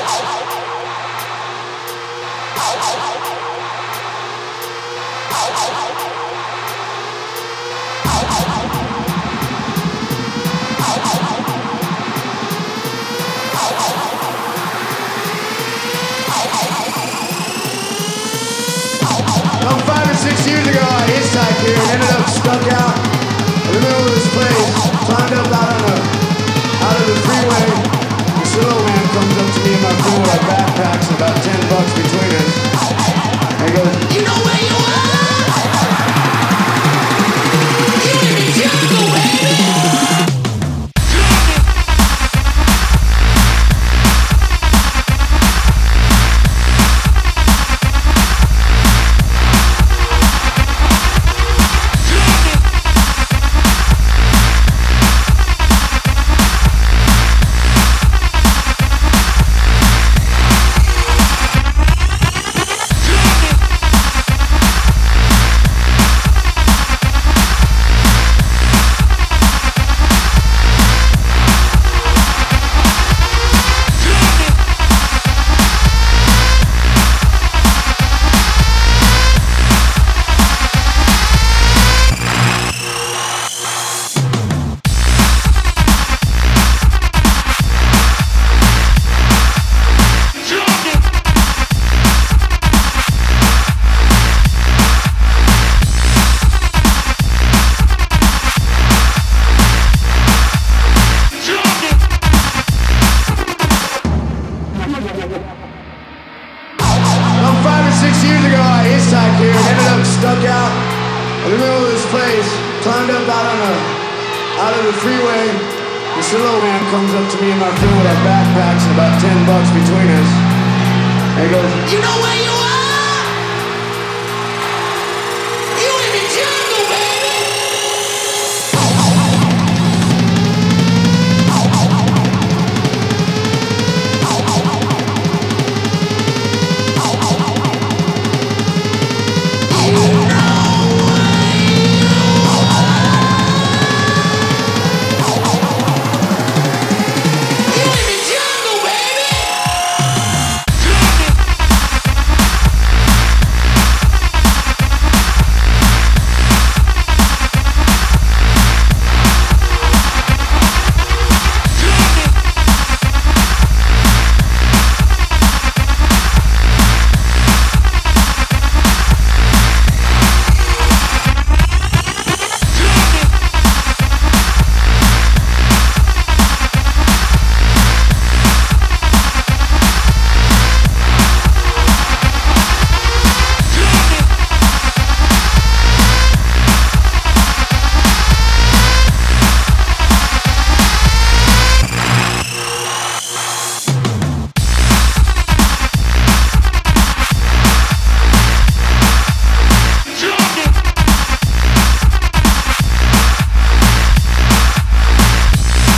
Years ago I hitchhiked here and ended up stuck out in the middle of this place. Climbed up out of the freeway. This little man comes up to me and my friend with our backpacks and about $10 between us. And he goes, "You know where you are? You're in Chicago, baby!" Out of the freeway, this little man comes up to me and my friend with our backpacks and about $10 between us. And he goes, "You know where you are?